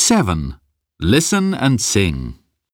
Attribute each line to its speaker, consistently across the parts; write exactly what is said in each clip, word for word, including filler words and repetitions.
Speaker 1: seven. Listen and sing.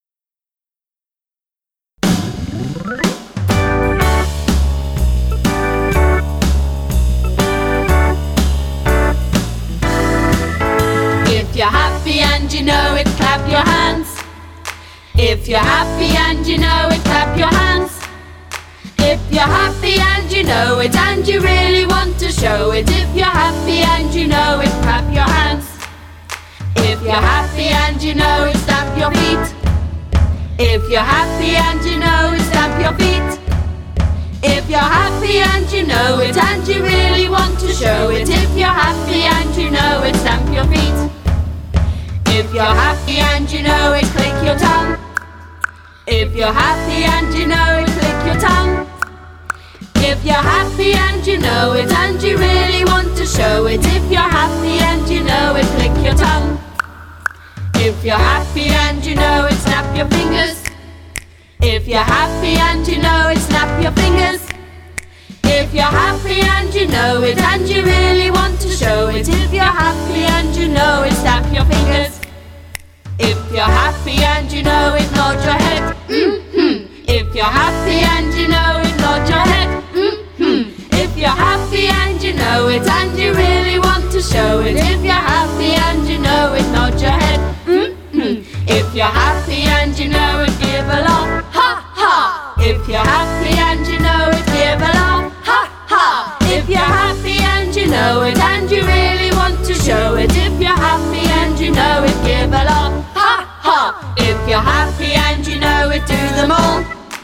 Speaker 2: If you're happy and you know it, clap your hands. If you're happy and you know it, clap your hands. If you're happy and you know it and you really want to show it, if you're happy and you know it, clap your hands. If you're happy and you know it, stamp your feet. If you're happy and you know it, stamp your feet. If you're happy and you know it and you really want to show it, if you're happy and you know it, stamp your feet. If you're happy and you know it, click your tongue. If you're happy and you know it, click your tongue. If you're happy and you know it and you really want to show it, if you're happy and you know it, click your tongue. If you're happy and you know it, snap your fingers. If you're happy and you know it, snap your fingers. If you're happy and you know it and you really want to show it, if you're happy and you know it, snap your fingers. If you're happy and you know it, nod your head. Mm-hmm. If you're happy and you know it, nod your head. Mm-hmm. If you're happy and you know it and you really want to show it, if you're happy and you know it, nod your head. Mm-hmm. If you're happy and you know it, give a laugh. Ha ha! If you're happy and you know it, give a laugh. Ha ha! If you're happy and you know it and you really want to show it, if you're happy and you know it, give a laugh. Ha ha! If you're happy and you know it, do them all.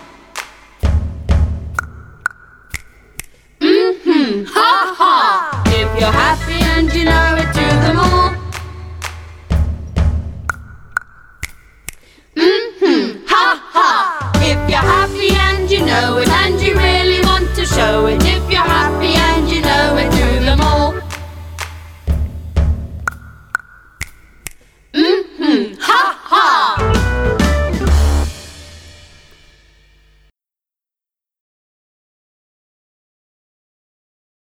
Speaker 2: Mm-hmm. Ha ha! If you're happy and you know it, do them all. Mm-hmm. Ha ha! If you're happy and you know it